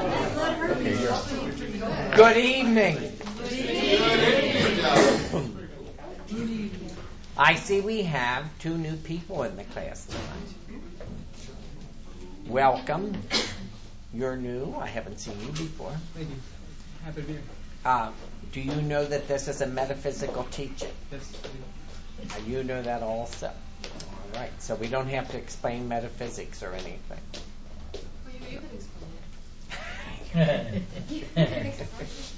Good evening. I see we have 2 new people in the class tonight. Welcome. You're new. I haven't seen you before. Thank you. Happy to be here. Do you know that this is a metaphysical teaching? Yes, I do. You know that also. All right. So we don't have to explain metaphysics or anything. Well, you could explain it.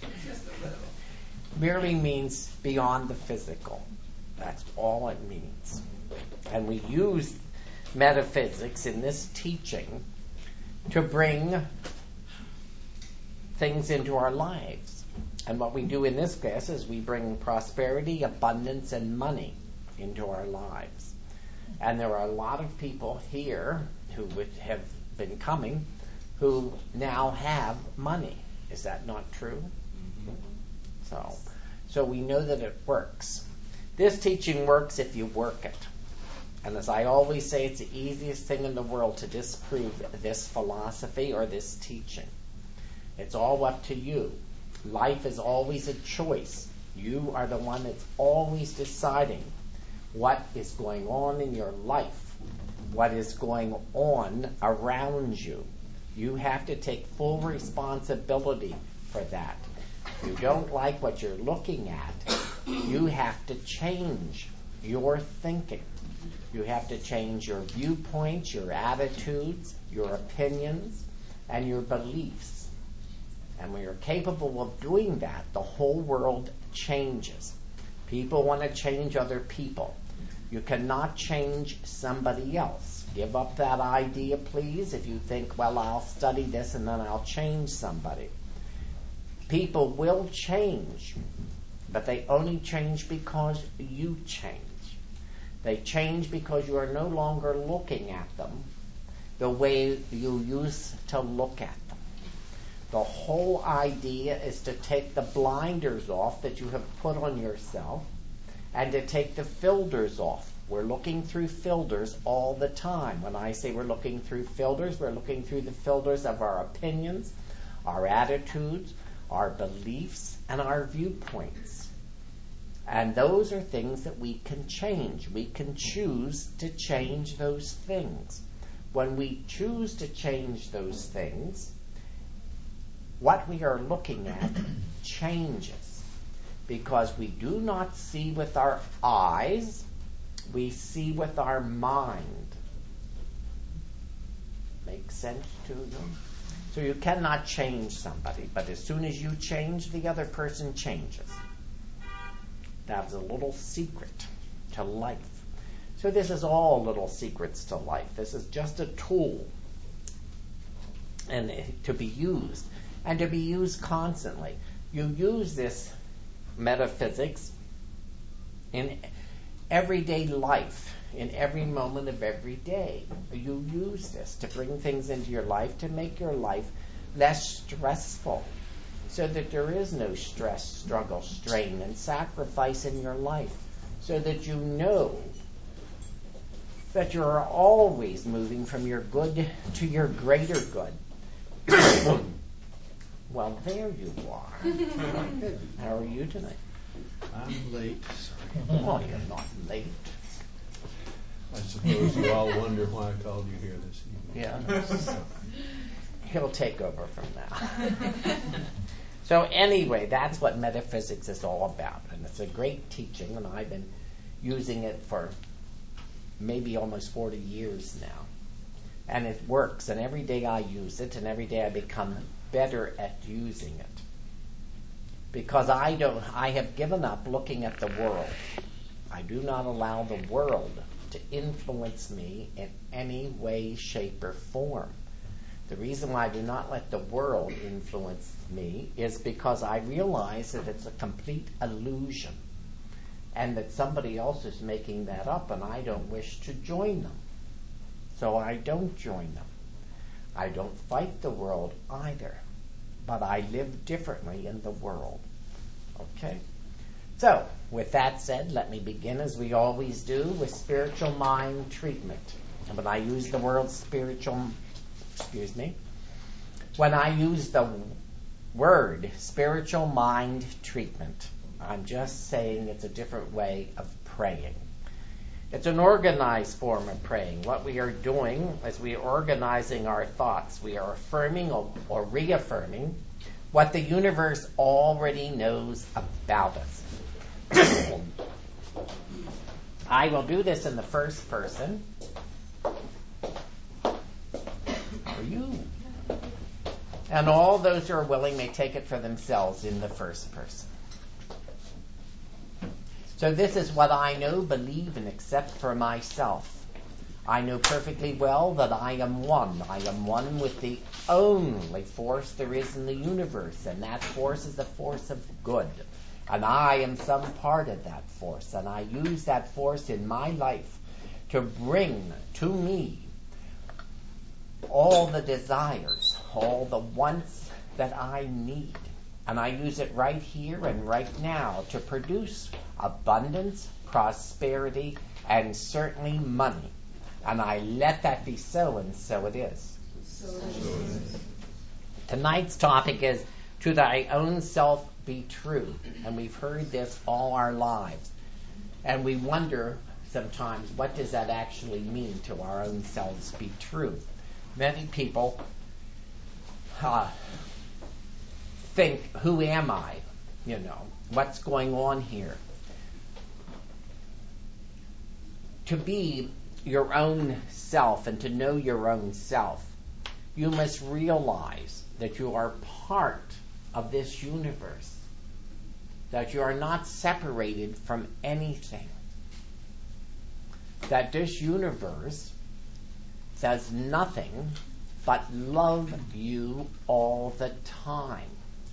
Merely means beyond the physical. That's all it means. And we use metaphysics in this teaching to bring things into our lives. And what we do in this class is we bring prosperity, abundance, and money into our lives. And there are a lot of people here who would have been coming who now have money. Is that not true? So we know that it works. This teaching works if you work it. And as I always say, it's the easiest thing in the world to disprove this philosophy or this teaching. It's all up to you. Life is always a choice. You are the one that's always deciding what is going on in your life, what is going on around you. You have to take full responsibility for that. If you don't like what you're looking at, you have to change your thinking. You have to change your viewpoints, your attitudes, your opinions, and your beliefs. And when you're capable of doing that, the whole world changes. People want to change other people. You cannot change somebody else. Give up that idea, please, if you think, well, I'll study this and then I'll change somebody. People will change, but they only change because you change. They change because you are no longer looking at them the way you used to look at them. The whole idea is to take the blinders off that you have put on yourself and to take the filters off. We're looking through filters all the time. When I say we're looking through filters, we're looking through the filters of our opinions, our attitudes, our beliefs, and our viewpoints. And those are things that we can change. We can choose to change those things. When we choose to change those things, what we are looking at changes. Because we do not see with our eyes, we see with our mind. Make sense to you? So you cannot change somebody, but as soon as you change, the other person changes. That's a little secret to life. So this is all little secrets to life. This is just a tool and to be used, and to be used constantly. You use this metaphysics in everyday life, in every moment of every day. You use this to bring things into your life, to make your life less stressful, so that there is no stress, struggle, strain, and sacrifice in your life, so that you know that you are always moving from your good to your greater good. Well, there you are. How are you tonight? I'm late. Sorry. Well, you're not late. I suppose you all wonder why I called you here this evening. Yeah. He'll take over from now. So anyway, that's what metaphysics is all about. And it's a great teaching, and I've been using it for maybe almost 40 years now. And it works, and every day I use it, and every day I become better at using it. Because I have given up looking at the world. I do not allow the world to influence me in any way, shape, or form. The reason why I do not let the world influence me is because I realize that it's a complete illusion and that somebody else is making that up, and I don't wish to join them. So I don't join them. I don't fight the world either, but I live differently in the world. Okay? So, with that said, let me begin as we always do with spiritual mind treatment. And when I use the word spiritual When I use the word spiritual mind treatment, I'm just saying it's a different way of praying. It's an organized form of praying. What we are doing is we are organizing our thoughts. We are affirming or reaffirming what the universe already knows about us. I will do this in the first person. Are you? And all those who are willing may take it for themselves in the first person. So this is what I know, believe, and accept for myself. I know perfectly well that I am one. I am one with the only force there is in the universe, and that force is a force of good. And I am some part of that force, and I use that force in my life to bring to me all the desires, all the wants that I need. And I use it right here and right now to produce abundance, prosperity, and certainly money. And I let that be so, and so it is. So it is. Tonight's topic is, to thy own self be true. And we've heard this all our lives. And we wonder sometimes, what does that actually mean, to our own selves be true? Many people think, who am I? What's going on here? To be your own self and to know your own self, you must realize that you are part of this universe, that you are not separated from anything, that this universe does nothing but love you all the time.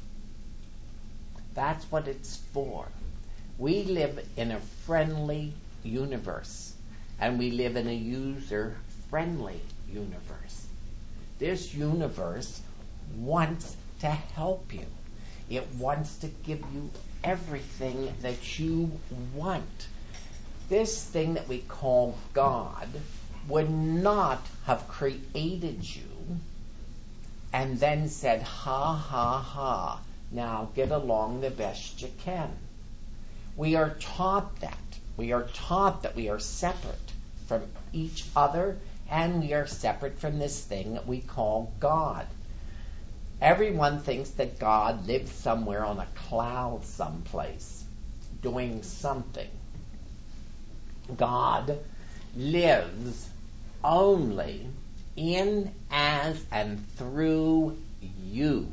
That's what it's for. We live in a friendly universe, and we live in a user-friendly universe. This universe wants to help you. It wants to give you everything that you want. This thing that we call God would not have created you and then said, ha, ha, ha, now get along the best you can. We are taught that. We are taught that we are separate from each other, and we are separate from this thing that we call God. Everyone thinks that God lives somewhere on a cloud someplace, doing something. God lives only in, as, and through you.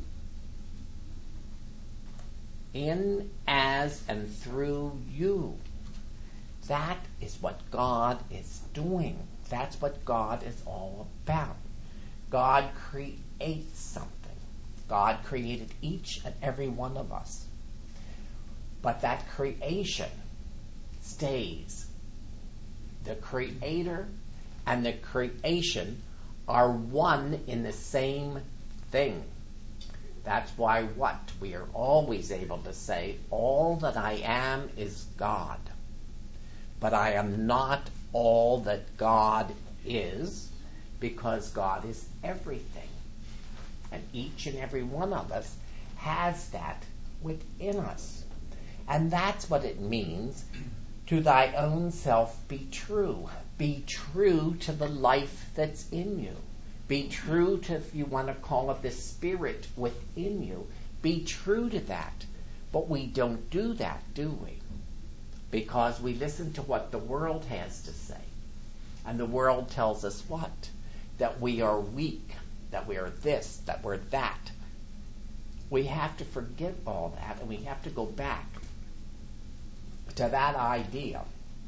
In, as, and through you. That is what God is doing. That's what God is all about. God creates something. God created each and every one of us. But that creation stays. The Creator and the creation are one in the same thing. That's why we are always able to say, all that I am is God. But I am not all that God is, because God is everything. And each and every one of us has that within us. And that's what it means, to thy own self be true. Be true to the life that's in you. Be true to, if you want to call it, the spirit within you. Be true to that. But we don't do that, do we? Because we listen to what the world has to say. And the world tells us what? That we are weak, that we are this, that we're that. We have to forget all that, and we have to go back to that idea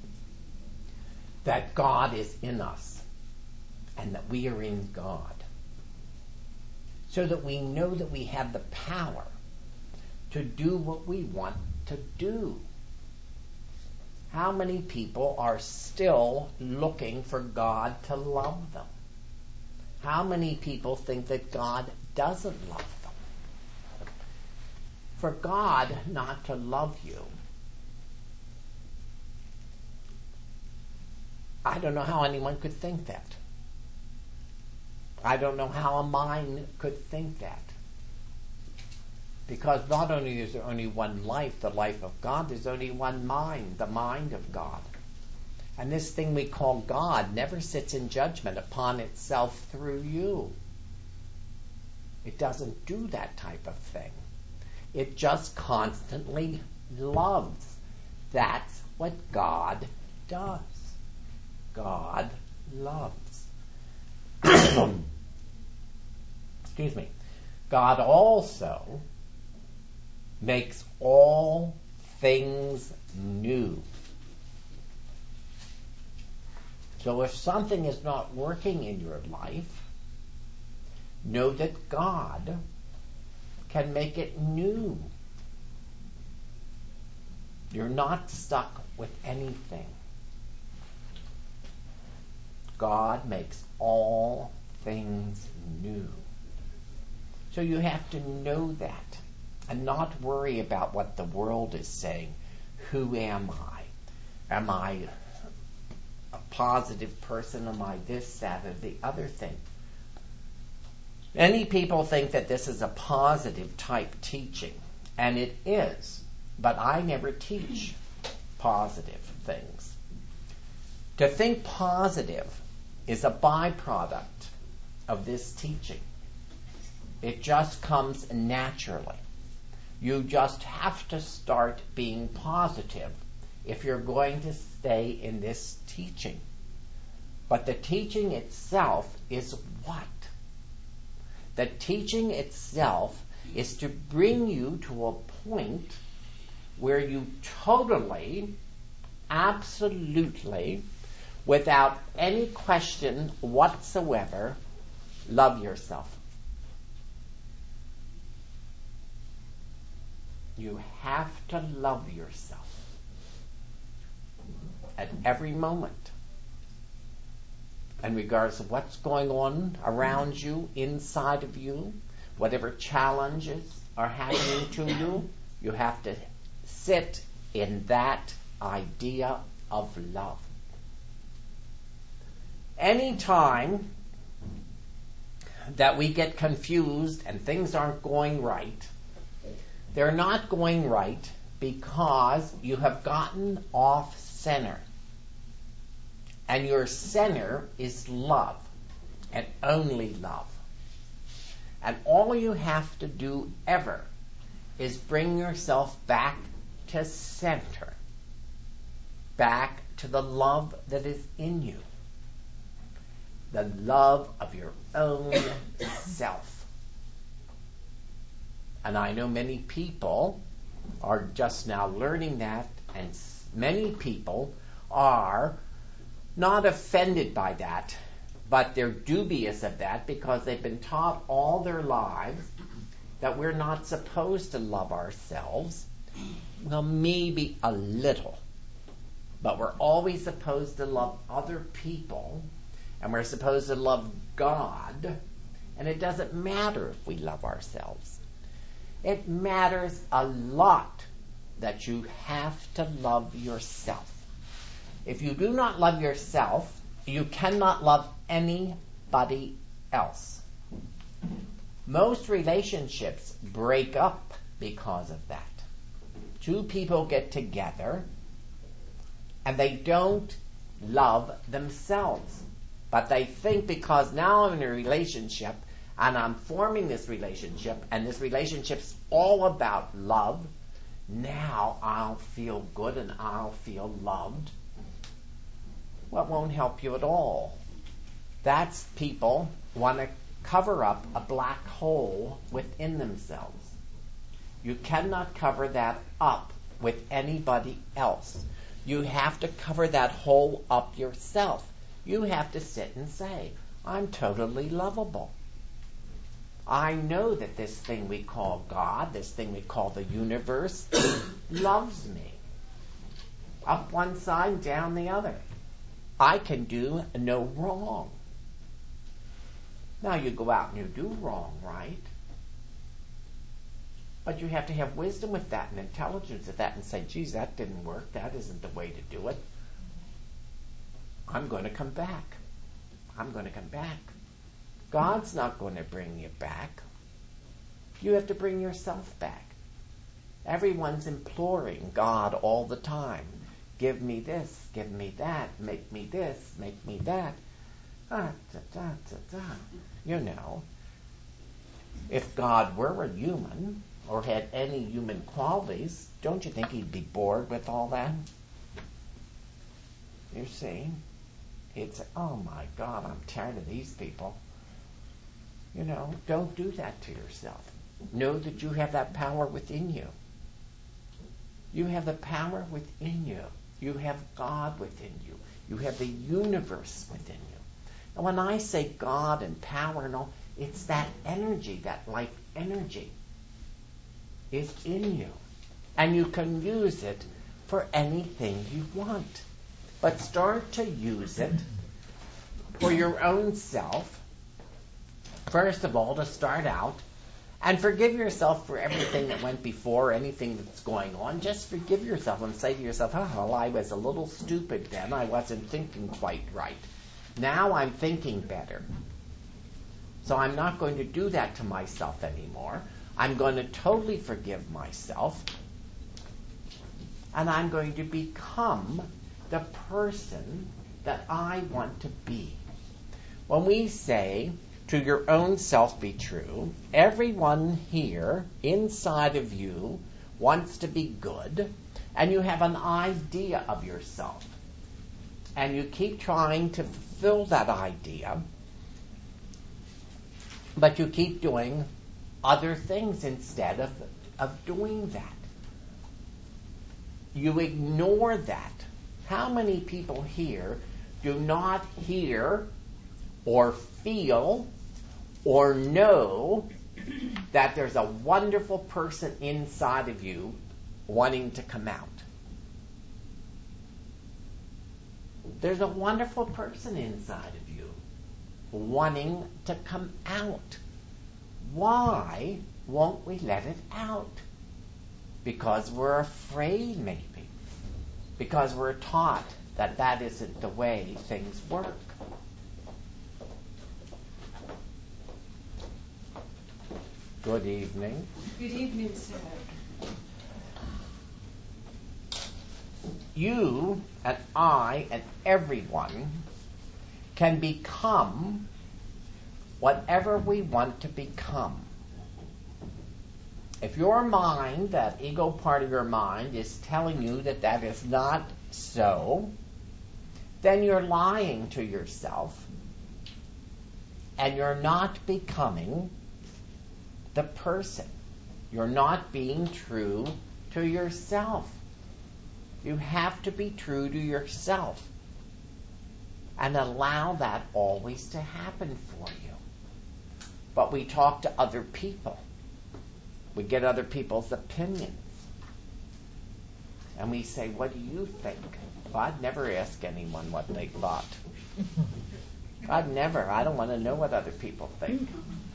that God is in us and that we are in God, so that we know that we have the power to do what we want to do. How many people are still looking for God to love them? How many people think that God doesn't love them? For God not to love you, I don't know how anyone could think that. I don't know how a mind could think that. Because not only is there only one life, the life of God, there's only one mind, the mind of God. And this thing we call God never sits in judgment upon itself through you. It doesn't do that type of thing. It just constantly loves. That's what God does. God loves. Excuse me. God also makes all things new. So if something is not working in your life, know that God can make it new. You're not stuck with anything. God makes all things new. So you have to know that and not worry about what the world is saying. Who am I? Am I a positive person? Am I this, that, or the other thing? Many people think that this is a positive type teaching, and it is, but I never teach positive things. To think positive is a byproduct of this teaching. It just comes naturally. You just have to start being positive if you're going to stay in this teaching. But the teaching itself is what? The teaching itself is to bring you to a point where you totally, absolutely, without any question whatsoever, love yourself. You have to love yourself at every moment. And regardless of what's going on around you, inside of you, whatever challenges are happening to you, you have to sit in that idea of love. Any time that we get confused and things aren't going right, they're not going right because you have gotten off center. And your center is love, and only love. And all you have to do ever is bring yourself back to center, back to the love that is in you, the love of your own self. And I know many people are just now learning that, and many people are not offended by that, but they're dubious of that because they've been taught all their lives that we're not supposed to love ourselves. Well, maybe a little, but we're always supposed to love other people, and we're supposed to love God, and it doesn't matter if we love ourselves. It matters a lot that you have to love yourself. If you do not love yourself, you cannot love anybody else. Most relationships break up because of that. Two people get together and they don't love themselves. But they think because now I'm in a relationship and I'm forming this relationship and this relationship's all about love, now I'll feel good and I'll feel loved. Well, it won't help you at all. That's people want to cover up a black hole within themselves. You cannot cover that up with anybody else. You have to cover that hole up yourself. You have to sit and say, I'm totally lovable. I know that this thing we call God, this thing we call the universe, loves me. Up one side, down the other. I can do no wrong. Now you go out and you do wrong, right? But you have to have wisdom with that and intelligence with that and say, geez, that didn't work. That isn't the way to do it. I'm going to come back. I'm going to come back. God's not going to bring you back. You have to bring yourself back. Everyone's imploring God all the time. Give me this, give me that, make me this, make me that. You know, if God were a human or had any human qualities, don't you think he'd be bored with all that? You see? He'd say, oh my God, I'm tired of these people. You know, don't do that to yourself. Know that you have that power within you. You have the power within you. You have God within you. You have the universe within you. And when I say God and power and all, it's that energy, that life energy is in you. And you can use it for anything you want. But start to use it for your own self. First of all, to start out, and forgive yourself for everything that went before, anything that's going on. Just forgive yourself and say to yourself, oh, well, I was a little stupid then. I wasn't thinking quite right. Now I'm thinking better. So I'm not going to do that to myself anymore. I'm going to totally forgive myself. And I'm going to become the person that I want to be. When we say, to your own self be true, everyone here inside of you wants to be good, and you have an idea of yourself. And you keep trying to fulfill that idea, but you keep doing other things instead of doing that. You ignore that. How many people here do not hear or feel or know that there's a wonderful person inside of you wanting to come out? There's a wonderful person inside of you wanting to come out. Why won't we let it out? Because we're afraid, maybe. Because we're taught that that isn't the way things work. Good evening. Good evening, sir. You and I and everyone can become whatever we want to become. If your mind, that ego part of your mind, is telling you that that is not so, then you're lying to yourself and you're not becoming the person. You're not being true to yourself. You have to be true to yourself and allow that always to happen for you. But we talk to other people. We get other people's opinions. And we say, what do you think? Well, I'd never ask anyone what they thought. I don't want to know what other people think.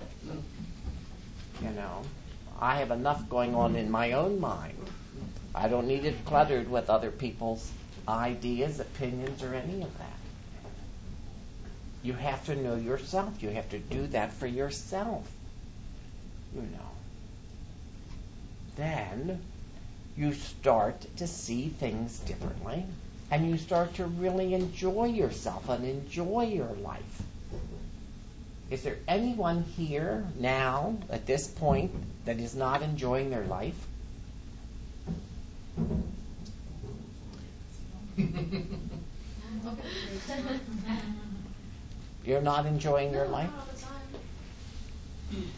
You know, I have enough going on in my own mind. I don't need it cluttered with other people's ideas, opinions, or any of that. You have to know yourself. You have to do that for yourself. You know. Then you start to see things differently, and you start to really enjoy yourself and enjoy your life. Is there anyone here now, at this point, that is not enjoying their life? You're not enjoying your life? Not all the time.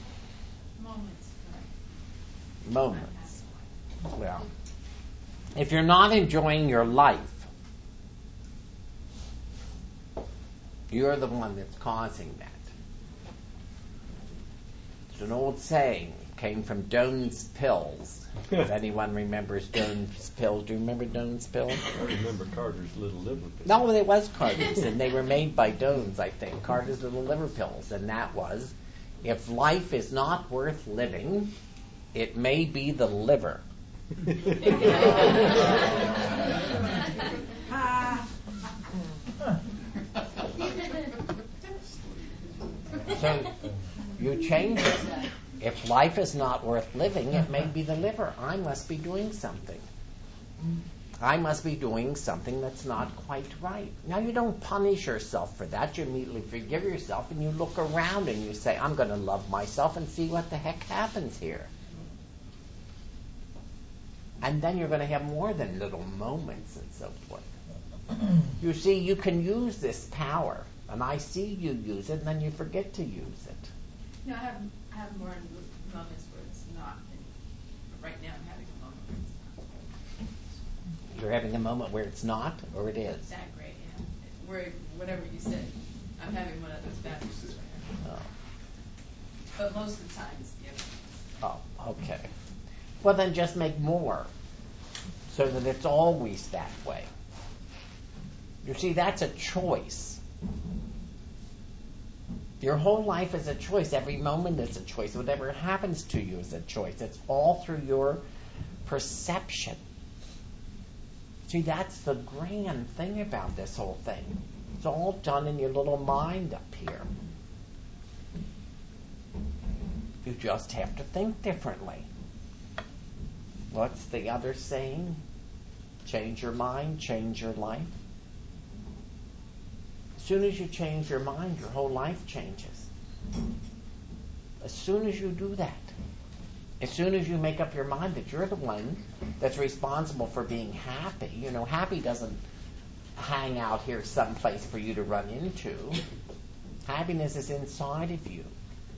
Moments. Well, if you're not enjoying your life, you're the one that's causing that. It's an old saying. It came from Doan's Pills. If anyone remembers Doan's Pills. Do you remember Doan's Pills? I remember Carter's Little Liver Pills. No, it was Carter's, and they were made by Doan's, I think. Carter's Little Liver Pills. And that was, if life is not worth living, it may be the liver. So you change it. If life is not worth living, it may be the liver. I must be doing something. I must be doing something that's not quite right. Now, you don't punish yourself for that. You immediately forgive yourself and you look around and you say, I'm going to love myself and see what the heck happens here. And then you're going to have more than little moments and so forth. You see, you can use this power, and I see you use it, and then you forget to use it. No, I have more moments where it's not. But right now I'm having a moment where it's not. You're having a moment where it's not, or it is? It's that great, yeah. Where, whatever you said, I'm having one of those bad moments right now. Oh. But most of the time it's the other. Oh, okay. Well, then just make more, so that it's always that way. You see, that's a choice. Your whole life is a choice. Every moment is a choice. Whatever happens to you is a choice. It's all through your perception. See, that's the grand thing about this whole thing. It's all done in your little mind up here. You just have to think differently. What's the other saying? Change your mind, change your life. As soon as you change your mind, your whole life changes. As soon as you do that, as soon as you make up your mind that you're the one that's responsible for being happy, you know, happy doesn't hang out here someplace for you to run into. Happiness is inside of you.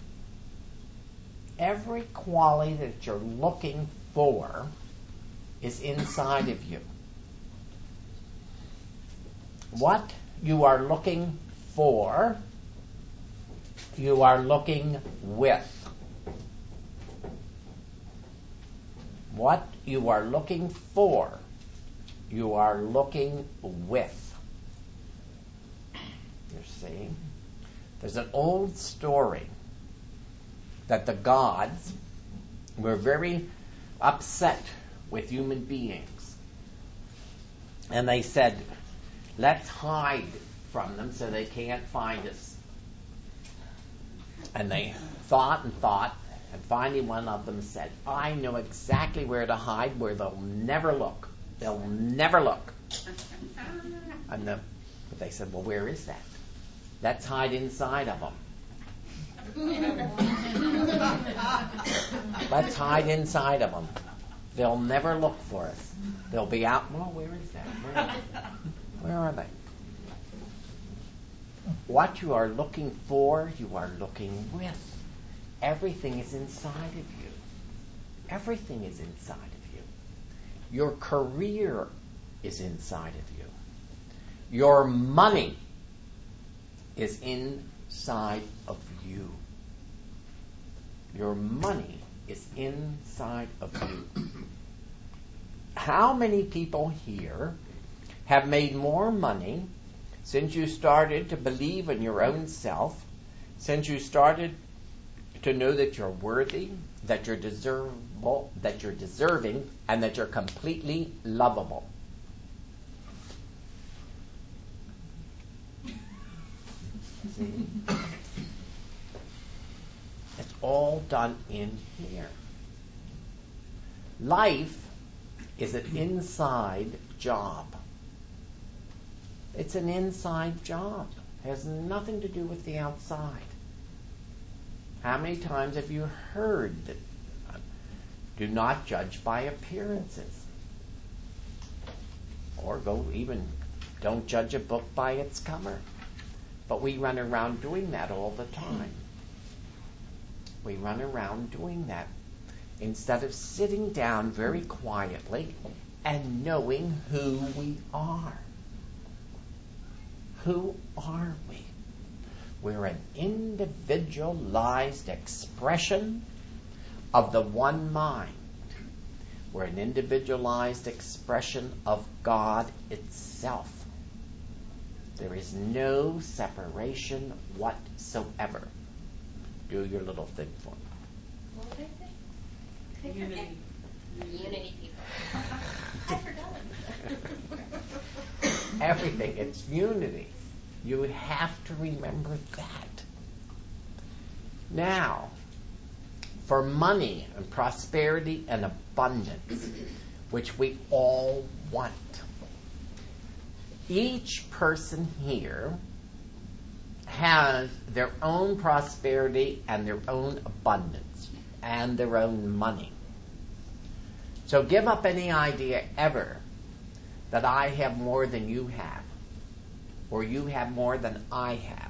Every quality that you're looking for is inside of you. What you are looking for, you are looking with. What you are looking for, you are looking with. You see? There's an old story that the gods were very upset with human beings. And they said, let's hide from them so they can't find us. And they thought, and finally one of them said, I know exactly where to hide, where they'll never look. They'll never look. And but they said, well, where is that? Let's hide inside of them. Let's hide inside of them. They'll never look for us. They'll be out. Well, where is that? Where are they? What you are looking for, you are looking with. Everything is inside of you. Everything is inside of you. Your career is inside of you. Your money is inside of you. Your money is inside of you. How many people here have made more money since you started to believe in your own self, since you started to know that you're worthy, that you're deservable, that you're deserving, and that you're completely lovable? See? It's all done in here. Life is an inside job. It's an inside job. It has nothing to do with the outside. How many times have you heard that do not judge by appearances? Or don't judge a book by its cover. But we run around doing that all the time. We run around doing that instead of sitting down very quietly and knowing who we are. Who are we? We're an individualized expression of the one mind. We're an individualized expression of God itself. There is no separation whatsoever. Do your little thing for me. What would I say? Unity. Unity, people. I forgot. Everything. It's unity. You would have to remember that. Now, for money and prosperity and abundance, which we all want, each person here has their own prosperity and their own abundance and their own money. So give up any idea ever that I have more than you have, or you have more than I have.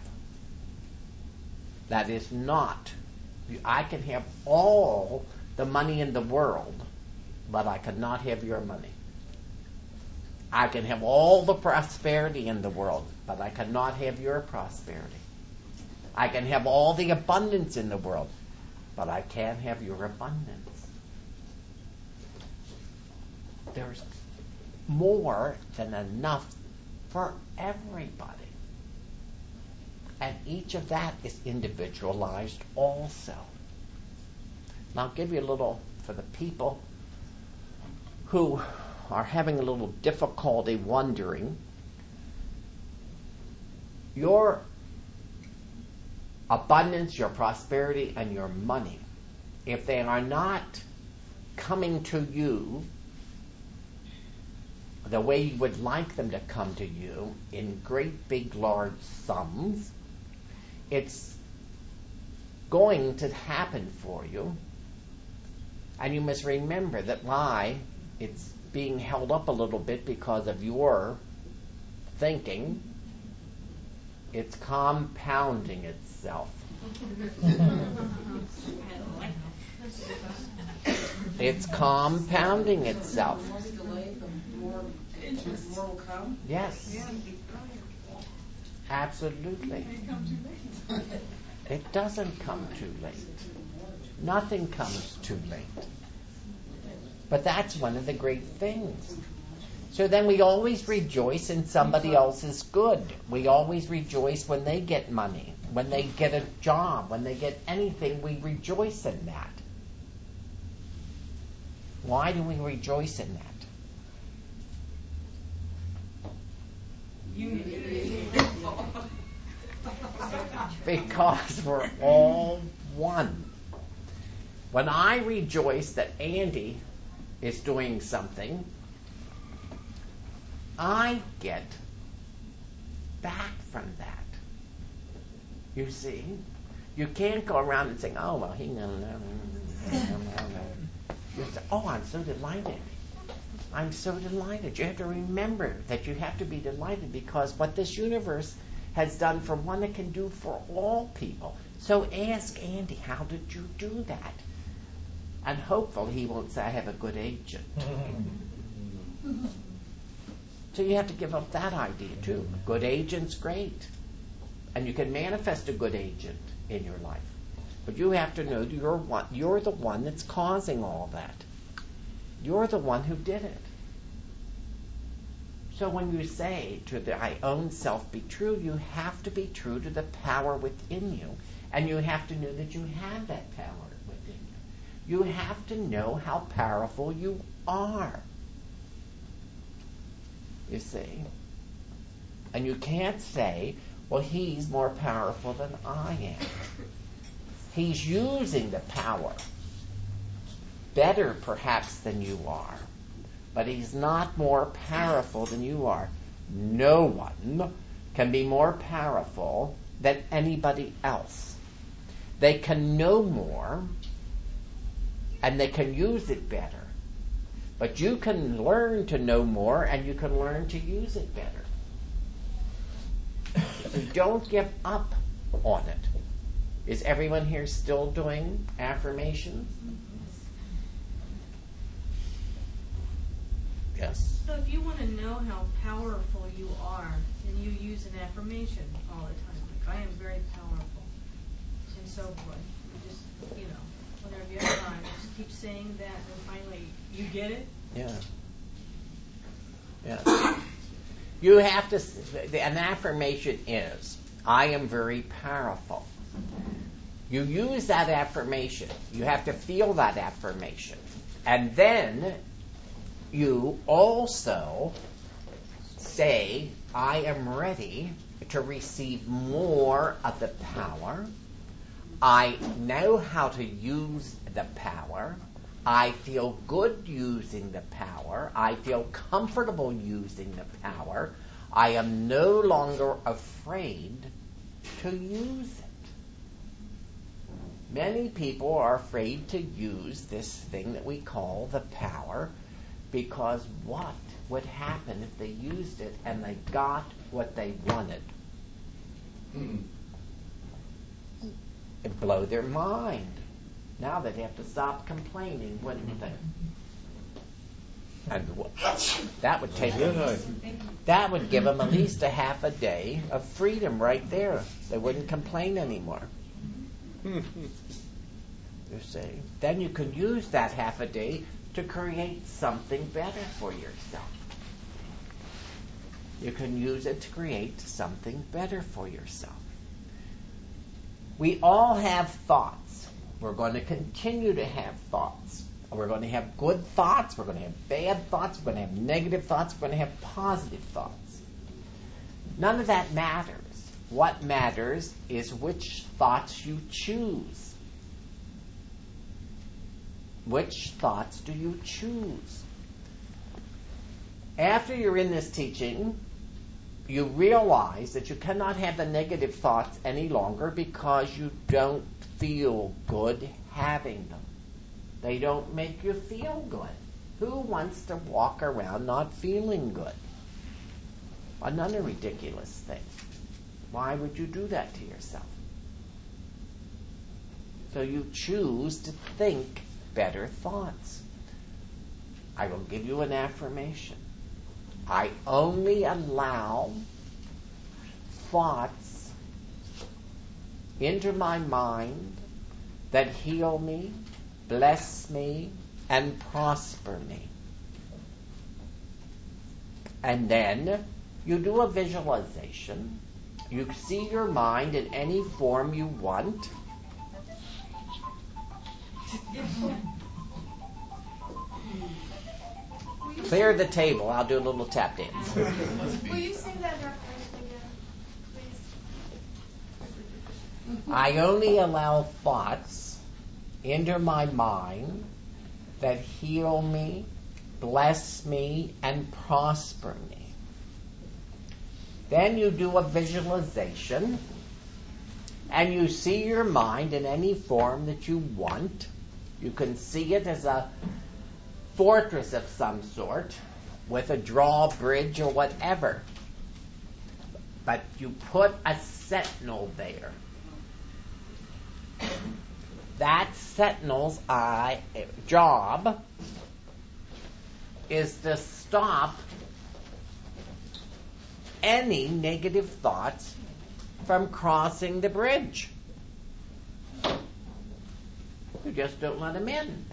That is not. I can have all the money in the world, but I cannot have your money. I can have all the prosperity in the world, but I cannot have your prosperity. I can have all the abundance in the world, but I can't have your abundance. There's more than enough for everybody. And each of that is individualized also. And I'll give you a little, for the people who are having a little difficulty wondering, your abundance, your prosperity, and your money, if they are not coming to you the way you would like them to come to you in great big large sums, it's going to happen for you. And you must remember that why it's being held up a little bit because of your thinking. It's compounding itself. It's compounding itself. More will come? Yes. Absolutely. It doesn't come too late. Nothing comes too late. But that's one of the great things. So then we always rejoice in somebody else's good. We always rejoice when they get money, when they get a job, when they get anything. We rejoice in that. Why do we rejoice in that? Because we're all one. When I rejoice that Andy is doing something, I get back from that. You see? You can't go around and say, oh, well, he knows. You say, oh, I'm so delighted. I'm so delighted. You have to remember that you have to be delighted because what this universe has done for one, it can do for all people. So ask Andy, how did you do that? And hopefully he won't say, I have a good agent. So you have to give up that idea too. A good agent's great. And you can manifest a good agent in your life. But you have to know you're the one that's causing all that. You're the one who did it. So when you say to thy own self be true, you have to be true to the power within you. And you have to know that you have that power within you. You have to know how powerful you are. You see? And you can't say, well, he's more powerful than I am. He's using the power better perhaps than you are, but he's not more powerful than you are. No one can be more powerful than anybody else. They can know more and they can use it better. But you can learn to know more and you can learn to use it better. So don't give up on it. Is everyone here still doing affirmations? Yes. So if you want to know how powerful you are, then you use an affirmation all the time. Like, I am very powerful. And so forth. You just, whenever you have time, just keep saying that and finally you get it. Yeah. Yeah. You have to, an affirmation is, I am very powerful. You use that affirmation. You have to feel that affirmation. And then you also say, I am ready to receive more of the power. I know how to use the power. I feel good using the power. I feel comfortable using the power. I am no longer afraid to use it. Many people are afraid to use this thing that we call the power because what would happen if they used it and they got what they wanted? It'd blow their mind. Now they'd have to stop complaining, wouldn't they? And that would take them, that would give them at least a half a day of freedom right there. They wouldn't complain anymore. You see? Then you can use that half a day to create something better for yourself. You can use it to create something better for yourself. We all have thoughts. We're going to continue to have thoughts. We're going to have good thoughts. We're going to have bad thoughts. We're going to have negative thoughts. We're going to have positive thoughts. None of that matters. What matters is which thoughts you choose. Which thoughts do you choose? After you're in this teaching, you realize that you cannot have the negative thoughts any longer because you don't feel good having them. They don't make you feel good. Who wants to walk around not feeling good? Another ridiculous thing. Why would you do that to yourself? So you choose to think better thoughts. I will give you an affirmation. I only allow thoughts into my mind that heal me, bless me, and prosper me. And then you do a visualization. You see your mind in any form you want. Clear the table. I'll do a little tap dance. Will you say that affirmation again, please? I only allow thoughts into my mind that heal me, bless me, and prosper me. Then you do a visualization, and you see your mind in any form that you want. You can see it as a fortress of some sort, with a drawbridge or whatever. But you put a sentinel there. That sentinel's job is to stop any negative thoughts from crossing the bridge. You just don't let them in.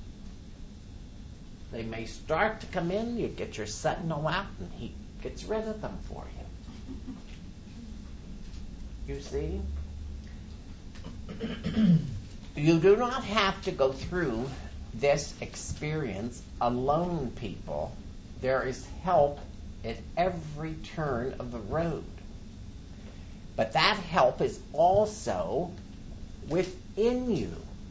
They may start to come in, you get your sentinel out, and he gets rid of them for you. You see? You do not have to go through this experience alone, people. There is help at every turn of the road. But that help is also within you.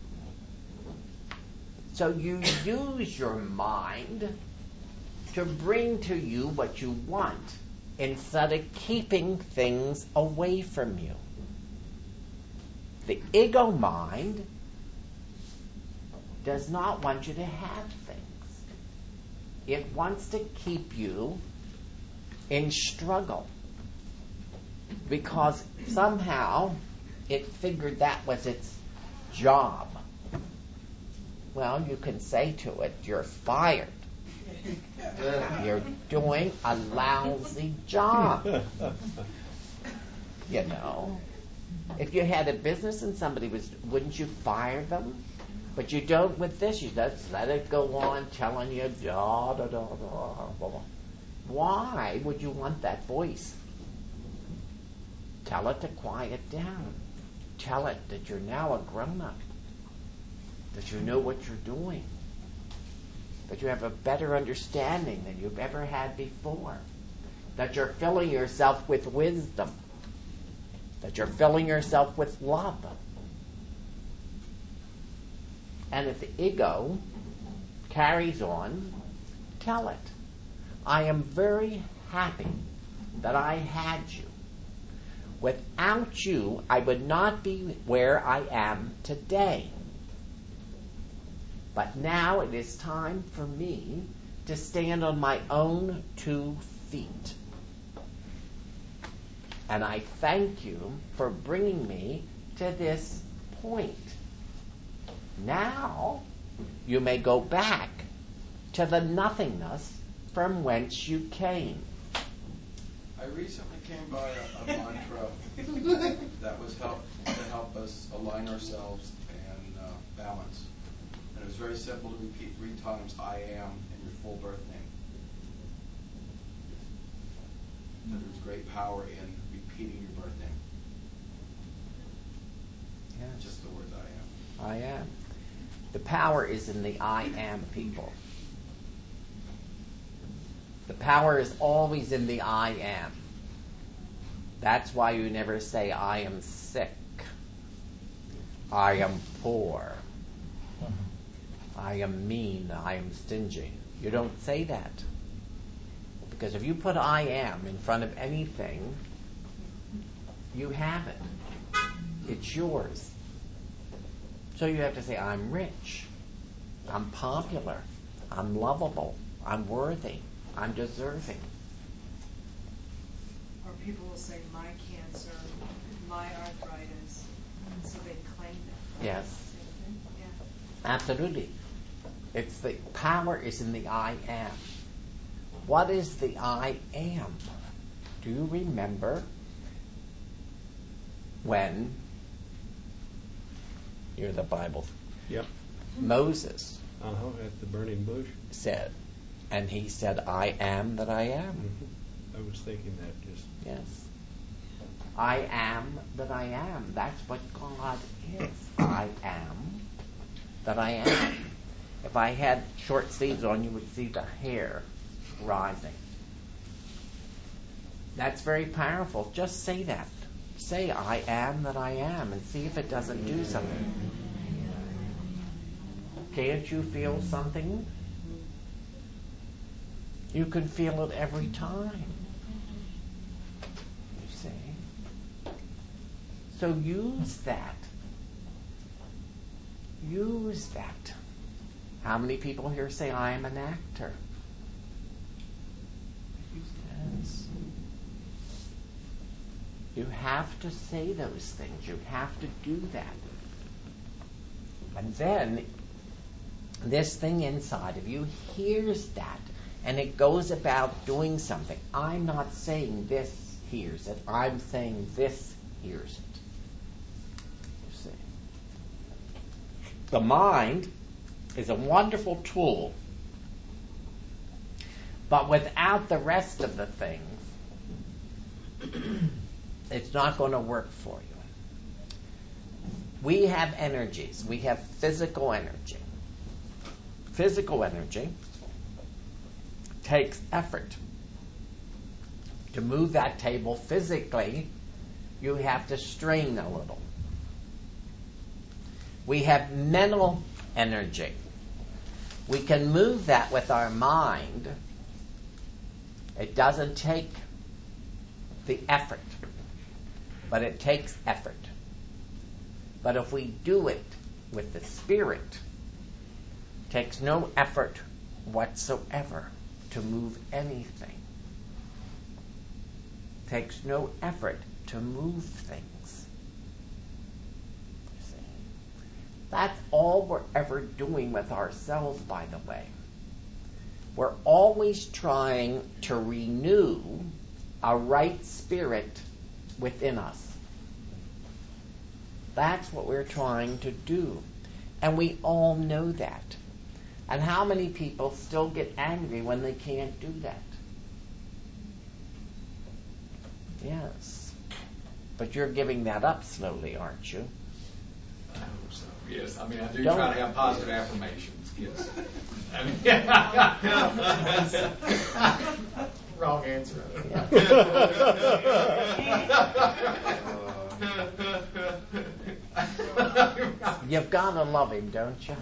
So you use your mind to bring to you what you want instead of keeping things away from you. The ego mind does not want you to have things. It wants to keep you in struggle because somehow it figured that was its job. Well, you can say to it, you're fired. You're doing a lousy job. You know, if you had a business and somebody wouldn't you fire them? But you don't with this. You just let it go on telling you da da da da. Why would you want that voice? Tell it to quiet down. Tell it that you're now a grown-up. That you know what you're doing. That you have a better understanding than you've ever had before. That you're filling yourself with wisdom. That you're filling yourself with love. And if the ego carries on, tell it. I am very happy that I had you. Without you, I would not be where I am today. But now it is time for me to stand on my own 2 feet. And I thank you for bringing me to this point. Now you may go back to the nothingness from whence you came. I recently came by a mantra that was to help us align ourselves and balance. And it was very simple to repeat 3 times, I am, in your full birth name. And there's great power in repeating your birth name. Yes. Just the words I am. I am. The power is in the I am, people. The power is always in the I am. That's why you never say, I am sick. I am poor. I am mean. I am stingy. You don't say that. Because if you put I am in front of anything, you have it. It's yours. So you have to say, I'm rich. I'm popular. I'm lovable. I'm worthy. I'm deserving. Or people will say, my cancer, my arthritis, and so they claim that. Yes. Yeah. Absolutely. It's the power is in the I am. What is the I am? Do you remember when, you're the Bible, Yep. Moses At the burning bush. said, and he said, I am that I am. Mm-hmm. I was thinking that just. Yes. I am that I am. That's what God is. I am that I am. If I had short sleeves on, you would see the hair rising. That's very powerful. Just say that. Say, I am that I am, and see if it doesn't do something. Can't you feel something? You can feel it every time. You see? So use that. Use that. How many people here say, I am an actor? Yes. You have to say those things. You have to do that. And then this thing inside of you hears that, and it goes about doing something. I'm not saying this hears it. I'm saying this hears it. You see? The mind is a wonderful tool, but without the rest of the things, it's not going to work for you. We have energies. We have physical energy. Physical energy takes effort. To move that table physically, you have to strain a little. We have mental energy. We can move that with our mind. It doesn't take the effort, but it takes effort. But if we do it with the spirit, it takes no effort whatsoever to move anything. It takes no effort to move things. You see? That's all we're ever doing with ourselves, by the way. We're always trying to renew a right spirit within us. That's what we're trying to do. And we all know that. And how many people still get angry when they can't do that? Yes. But you're giving that up slowly, aren't you? I hope so. Yes. I mean, I do Don't- try to have positive affirmations. Yes. I mean, wrong answer. You've got to love him, don't you?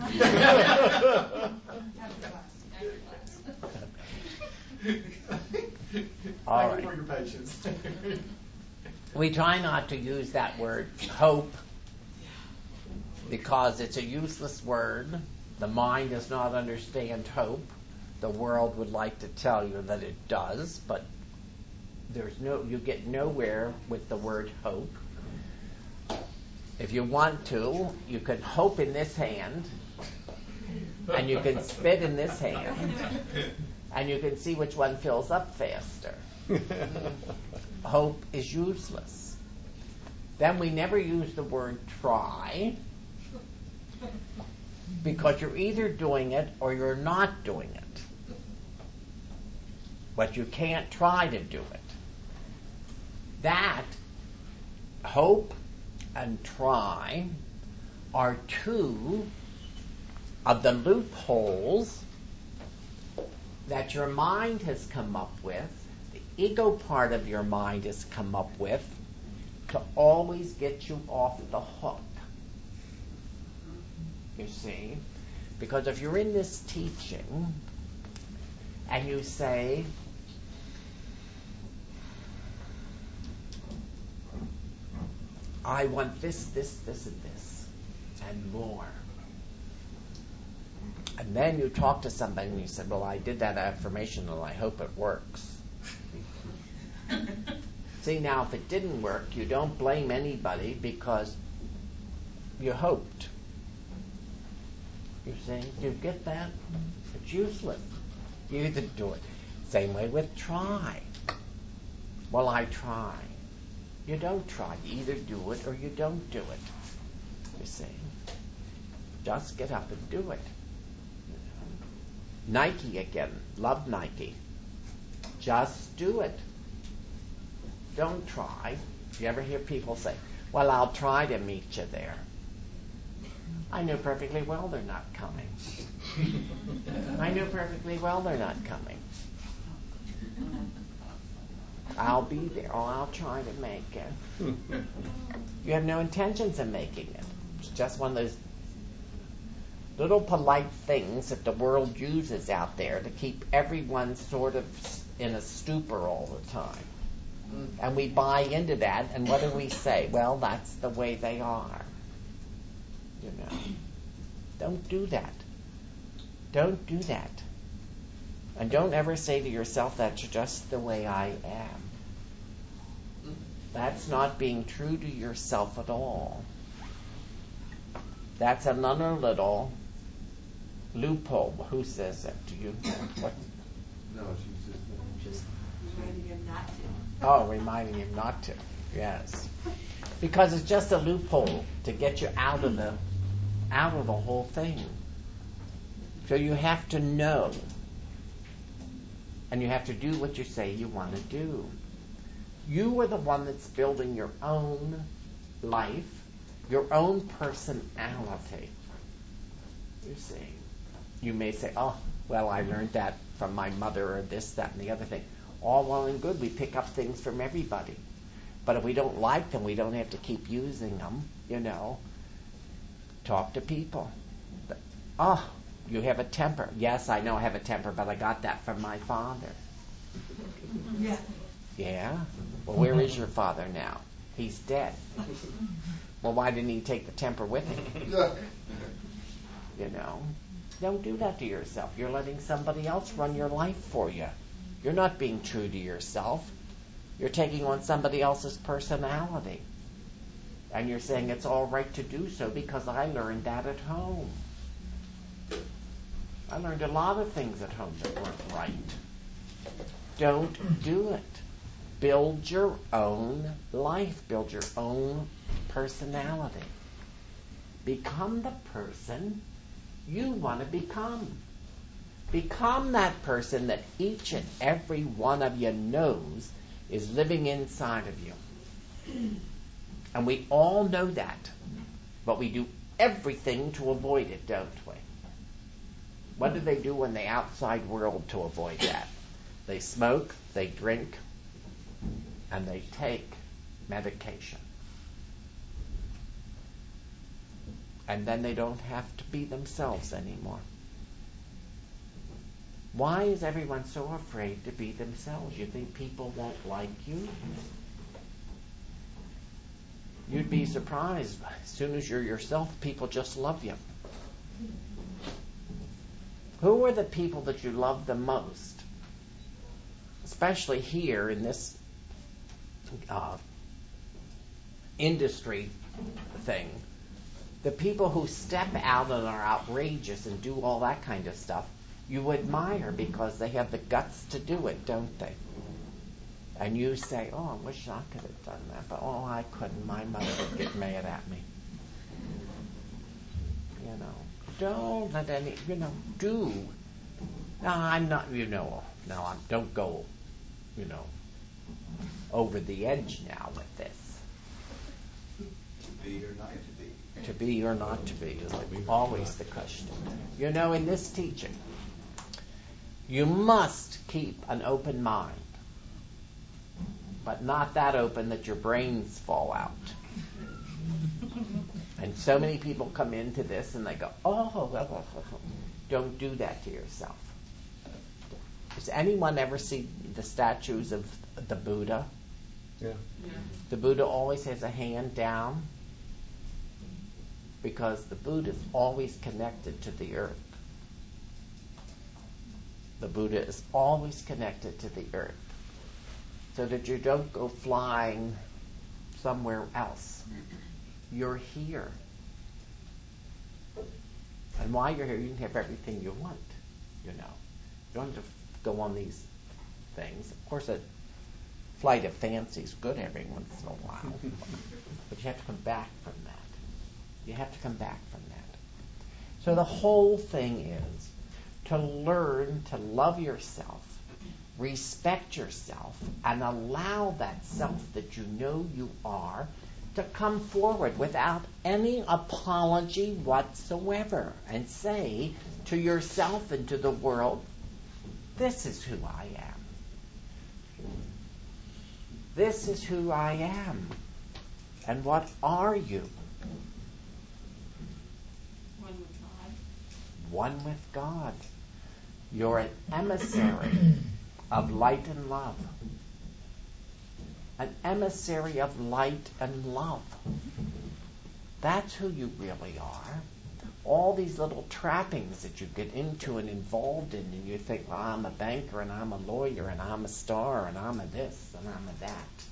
All Thank you right. for your patience. We try not to use that word hope because it's a useless word. The mind does not understand hope. The world would like to tell you that it does, but you get nowhere with the word hope. If you want to, you can hope in this hand, and you can spit in this hand, and you can see which one fills up faster. Hope is useless. Then we never use the word try, because you're either doing it or you're not doing it. But you can't try to do it. That, hope and try, are two of the loopholes that your mind has come up with, the ego part of your mind has come up with, to always get you off the hook. You see? Because if you're in this teaching and you say, I want this, this, this, and this, and more. And then you talk to somebody and you say, well, I did that affirmation and I hope it works. See, now, if it didn't work, you don't blame anybody because you hoped. You see? You get that? It's useless. You either do it. Same way with try. Well, I try. You don't try. You either do it or you don't do it. You see? Just get up and do it. Nike again. Love Nike. Just do it. Don't try. You ever hear people say, well, I'll try to meet you there. I know perfectly well they're not coming. I know perfectly well they're not coming. I'll be there, or I'll try to make it. You have no intentions of making it. It's just one of those little polite things that the world uses out there to keep everyone sort of in a stupor all the time. And we buy into that, and what do we say? Well, that's the way they are. You know. Don't do that. Don't do that. And don't ever say to yourself, that's just the way I am. That's not being true to yourself at all. That's another little loophole. Who says that to you? What? No, she says that. Just reminding him not to. Oh, reminding him not to. Yes. Because it's just a loophole to get you out of the whole thing. So you have to know. And you have to do what you say you want to do. You are the one that's building your own life, your own personality. You see. You may say, oh, well, I learned that from my mother or this, that, and the other thing. All well and good. We pick up things from everybody. But if we don't like them, we don't have to keep using them, you know. Talk to people. Oh, you have a temper. Yes, I know I have a temper, but I got that from my father. Yeah. Yeah? Well, where is your father now? He's dead. Well, why didn't he take the temper with him? You know? Don't do that to yourself. You're letting somebody else run your life for you. You're not being true to yourself. You're taking on somebody else's personality. And you're saying it's all right to do so because I learned that at home. I learned a lot of things at home that weren't right. Don't do it. Build your own life. Build your own personality. Become the person you want to become. Become that person that each and every one of you knows is living inside of you. And we all know that. But we do everything to avoid it, don't we? What do they do in the outside world to avoid that? They smoke, they drink, and they take medication. And then they don't have to be themselves anymore. Why is everyone so afraid to be themselves? You think people won't like you? You'd be surprised. As soon as you're yourself, people just love you. Who are the people that you love the most? Especially here in this industry thing. The people who step out and are outrageous and do all that kind of stuff, you admire because they have the guts to do it, don't they? And you say, oh, I wish I could have done that, but oh, I couldn't. My mother would get mad at me. You know, don't let any, do. No, I'm not, don't go, over the edge now with this. To be or not to be. To be or not to be is always the question. In this teaching, you must keep an open mind, but not that open that your brains fall out. And so many people come into this and they go, don't do that to yourself. Does anyone ever see the statues of the Buddha? Yeah. The Buddha always has a hand down because the Buddha is always connected to the earth. The Buddha is always connected to the earth so that you don't go flying somewhere else. You're here. And while you're here, you can have everything you want, You don't have to go on these things. Of course, a flight of fancy is good every once in a while. But you have to come back from that. You have to come back from that. So the whole thing is to learn to love yourself, respect yourself, and allow that self that you know you are to come forward without any apology whatsoever and say to yourself and to the world, this is who I am. This is who I am. And what are you? One with God. One with God. You're an emissary of light and love. An emissary of light and love. That's who you really are. All these little trappings that you get into and involved in, and you think, well, I'm a banker, and I'm a lawyer, and I'm a star, and I'm a this, and I'm a that.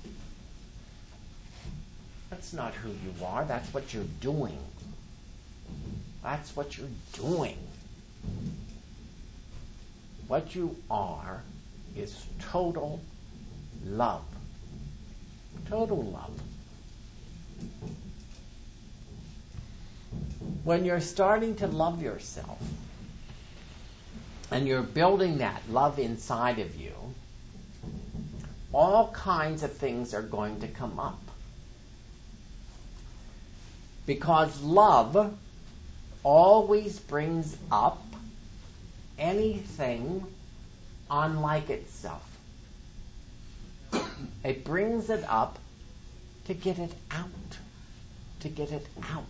That's not who you are. That's what you're doing. That's what you're doing. What you are is total love. Total love. When you're starting to love yourself and you're building that love inside of you, all kinds of things are going to come up. Because love always brings up anything unlike itself. It brings it up to get it out. To get it out.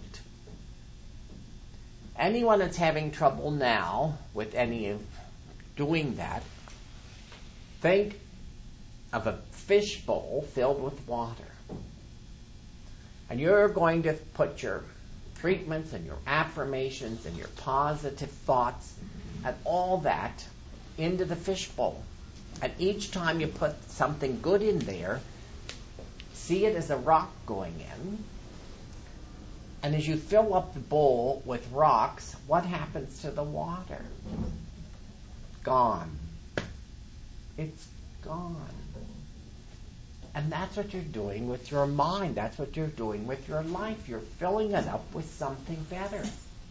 Anyone that's having trouble now with any of doing that, think of a fishbowl filled with water. And you're going to put your treatments and your affirmations and your positive thoughts and all that into the fishbowl. And each time you put something good in there, see it as a rock going in. And as you fill up the bowl with rocks, what happens to the water? Gone. It's gone. And that's what you're doing with your mind. That's what you're doing with your life. You're filling it up with something better.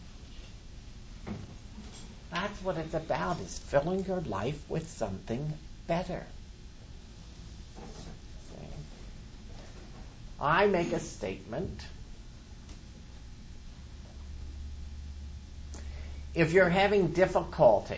That's what it's about, is filling your life with something better. See? I make a statement. If you're having difficulty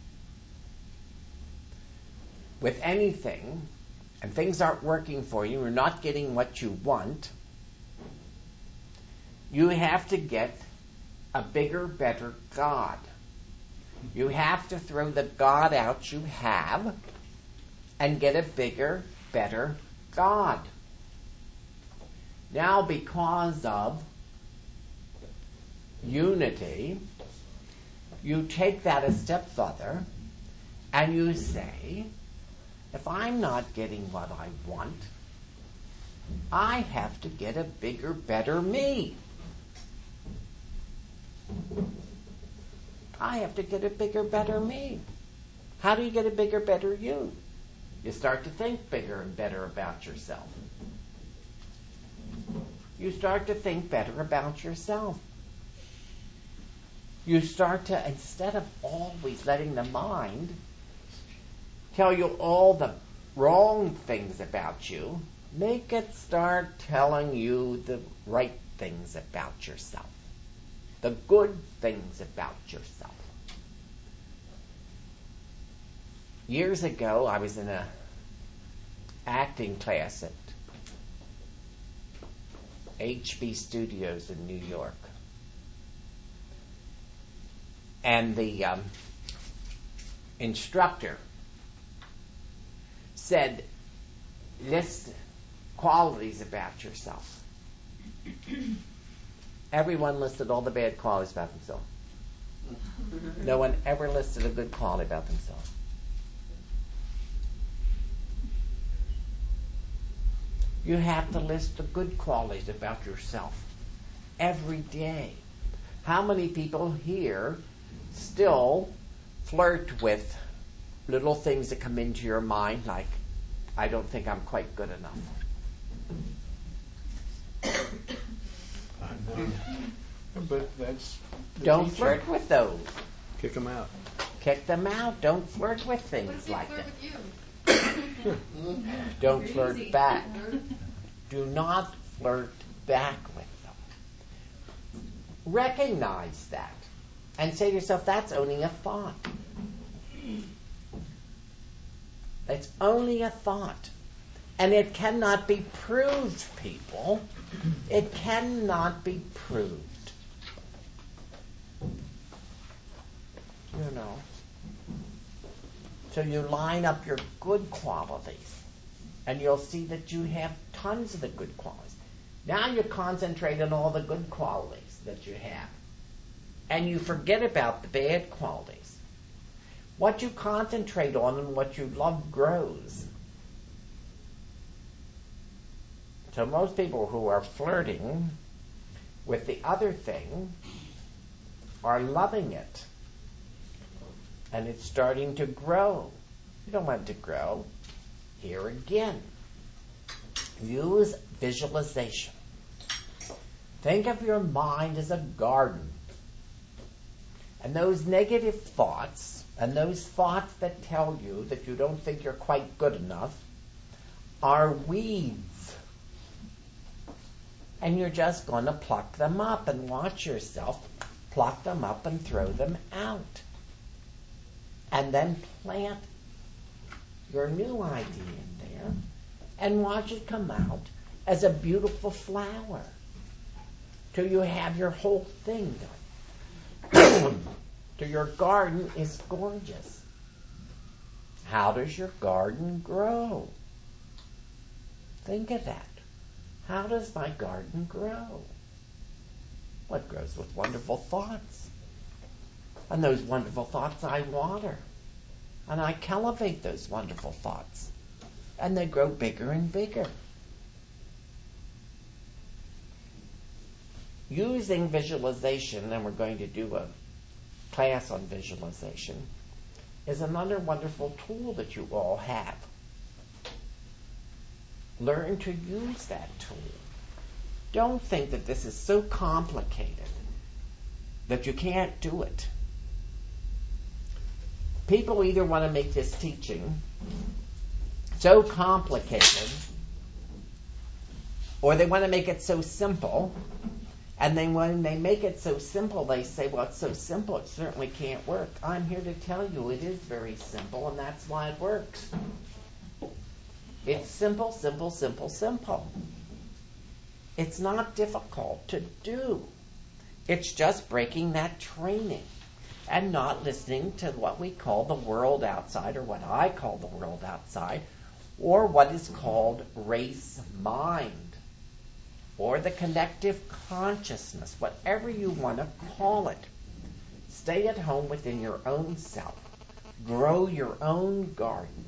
with anything and things aren't working for you, you're not getting what you want, you have to get a bigger, better God. You have to throw the God out you have and get a bigger, better God. Now, because of unity, you take that a step further and you say, if I'm not getting what I want, I have to get a bigger, better me. I have to get a bigger, better me. How do you get a bigger, better you? You start to think bigger and better about yourself. You start to think better about yourself. You start to, instead of always letting the mind tell you all the wrong things about you, make it start telling you the right things about yourself. The good things about yourself. Years ago, I was in a acting class at HB Studios in New York. And the instructor said, list qualities about yourself. Everyone listed all the bad qualities about themselves. No one ever listed a good quality about themselves. You have to list the good qualities about yourself every day. How many people here still flirt with little things that come into your mind like, I don't think I'm quite good enough? I know. But that's the Don't teaching. flirt with those. Kick them out. Kick them out. Don't flirt with What things if they like flirt that. with you? Don't You're flirt easy. back. Do not flirt back with them. Recognize that and say to yourself, that's only a thought. It's only a thought. And it cannot be proved, people. It cannot be proved. You know. So you line up your good qualities, and you'll see that you have tons of the good qualities. Now you concentrate on all the good qualities that you have, and you forget about the bad qualities. What you concentrate on and what you love grows. So most people who are flirting with the other thing are loving it. And it's starting to grow. You don't want it to grow. Here again, use visualization. Think of your mind as a garden. And those negative thoughts, and those thoughts that tell you that you don't think you're quite good enough, are weeds. And you're just going to pluck them up and watch yourself pluck them up and throw them out. And then plant your new idea in there and watch it come out as a beautiful flower till you have your whole thing done. Till your garden is gorgeous. How does your garden grow? Think of that. How does my garden grow? Well, it grows with wonderful thoughts. And those wonderful thoughts I water. And I cultivate those wonderful thoughts. And they grow bigger and bigger. Using visualization, and we're going to do a class on visualization, is another wonderful tool that you all have. Learn to use that tool. Don't think that this is so complicated that you can't do it. People either want to make this teaching so complicated, or they want to make it so simple, and then when they make it so simple, they say, well, it's so simple, it certainly can't work. I'm here to tell you it is very simple, and that's why it works. It's simple, simple, simple, simple. It's not difficult to do. It's just breaking that training and not listening to what we call the world outside, or what I call the world outside, or what is called race mind, or the connective consciousness, whatever you want to call it. Stay at home within your own self. Grow your own garden.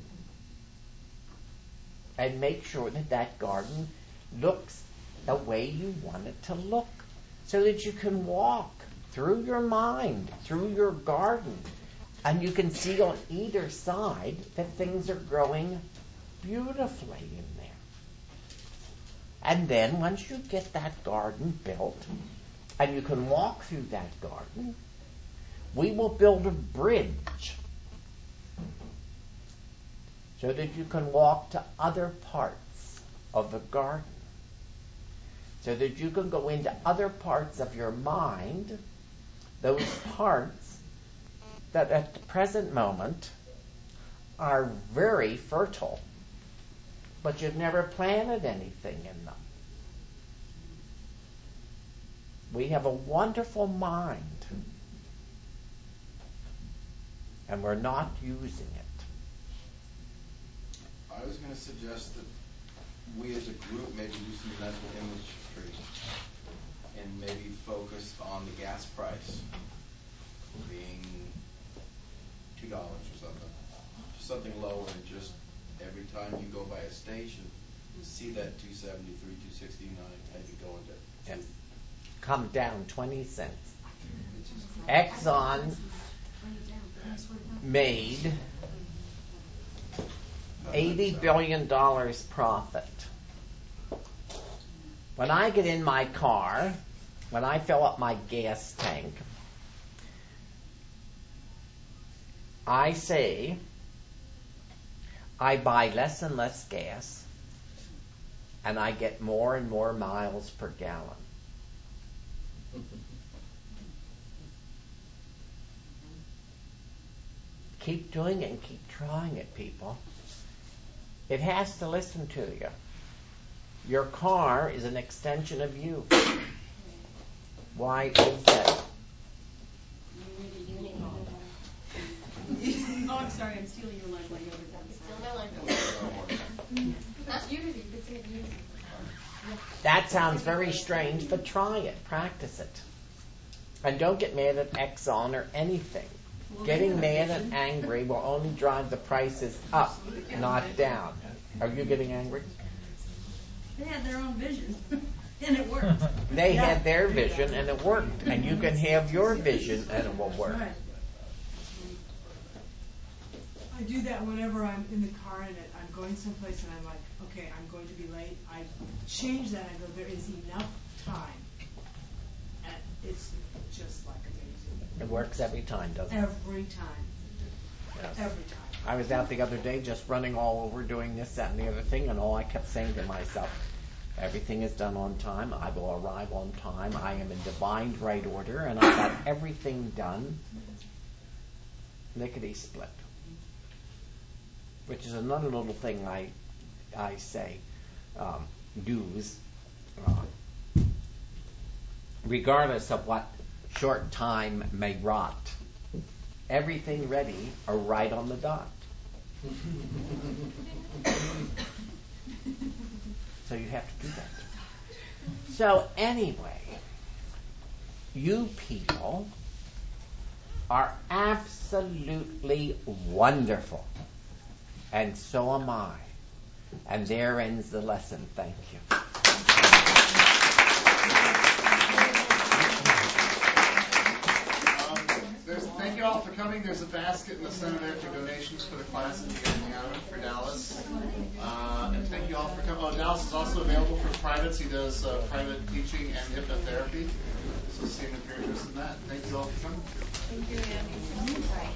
And make sure that that garden looks the way you want it to look, so that you can walk through your mind, through your garden, and you can see on either side that things are growing beautifully in there. And then once you get that garden built, and you can walk through that garden, we will build a bridge so that you can walk to other parts of the garden, so that you can go into other parts of your mind, those parts that at the present moment are very fertile, but you've never planted anything in them. We have a wonderful mind, and we're not using it. I was going to suggest that we as a group maybe do some mental imagery and maybe focus on the gas price being $2 or something. Just something lower, and just every time you go by a station, see that 273, 269, maybe go into Yes. Come down 20 cents. Exxon made $80 billion profit. When I get in my car, when I fill up my gas tank, I say I buy less and less gas, and I get more and more miles per gallon. Keep doing it and keep trying it, people. It has to listen to you. Your car is an extension of you. Why is that? Oh, I'm sorry, I'm stealing your line while you're Still no line. Not unity, but it's unity. That sounds very strange, but try it. Practice it. And don't get mad at Exxon or anything. Getting mad and angry will only drive the prices up, not down. Are you getting angry? They had their own vision, and it worked. They had their vision, and it worked. And you can have your vision, and it will work. Right. I do that whenever I'm in the car and I'm going someplace and I'm like, okay, I'm going to be late. I change that. I go, there is enough time. And it's just like amazing. It works every time, doesn't it? Every time. Yes. Every time. I was out the other day just running all over doing this, that, and the other thing, and all I kept saying to myself, everything is done on time. I will arrive on time. I am in divine right order, and I got everything done lickety split. Which is another little thing I say, use, regardless of what short time may rot. Everything ready or right on the dot. So you have to do that. So anyway, you people are absolutely wonderful. And so am I. And there ends the lesson. Thank you. Thank you all for coming. There's a basket in the center there for donations for the class at the Indiana for Dallas. And thank you all for coming. Oh, Dallas is also available for privates. He does private teaching and hypnotherapy. So see him if you're interested in that. Thank you all for coming. Thank you, Andy.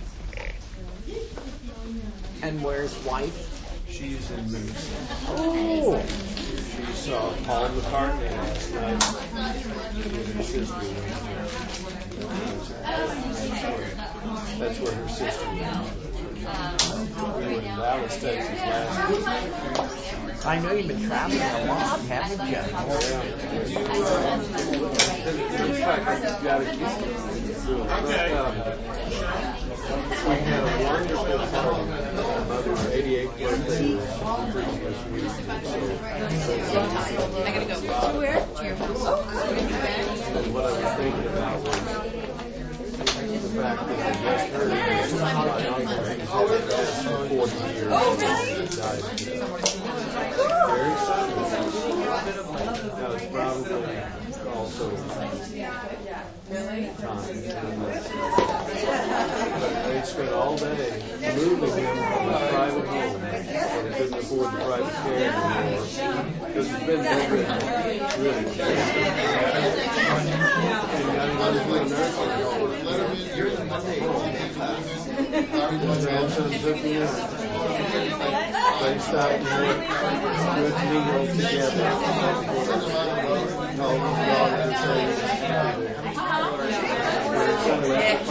And where's wife? She's in Minnesota. Oh, She's Paul McCartney last night. With her sister went there. That's where her sister went. We were in Dallas, Texas last week. I know you've been traveling a lot, haven't you? In fact, I just got it doing We had a wonderful party. My mother's 88th birthday was previous week. I gotta go. To where? To your house. Oh, good. And what I was thinking about was the fact that I just heard that my uncle has had 40 years. Oh, really? He died very suddenly. That was probably also time. They spent all day moving him from a private home. They couldn't afford the private care anymore. Because it's been bedridden, really. And got him under the nursing home. His grandson took me in. They stopped and had good meals together. Called his daughter to say Sunday after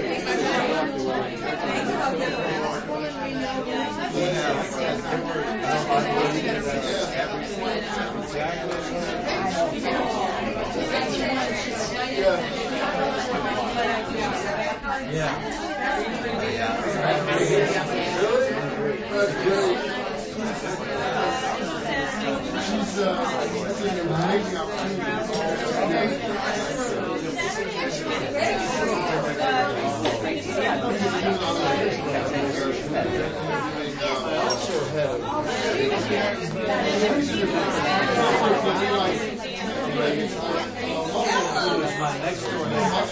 She's seeing an amazing my next door neighbor.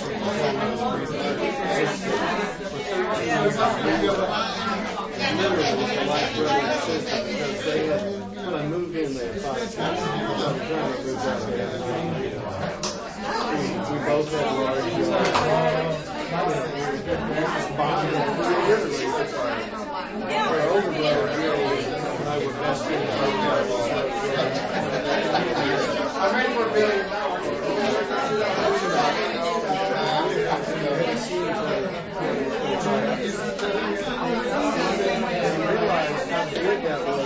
Literally, like brother and sister, because they had, when I moved in, they had 5 kids. By the time I moved out, they had 9 kids. We both had large yards. Bonded. Our older brother, Bill, and I were best friends. I'm ready for $1 billion. Realized how big that was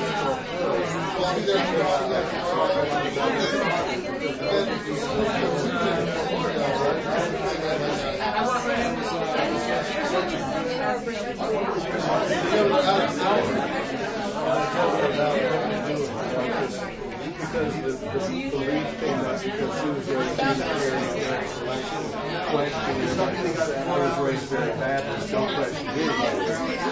because the belief came up because she was very questioning. I was raised very Baptist, don't question anybody.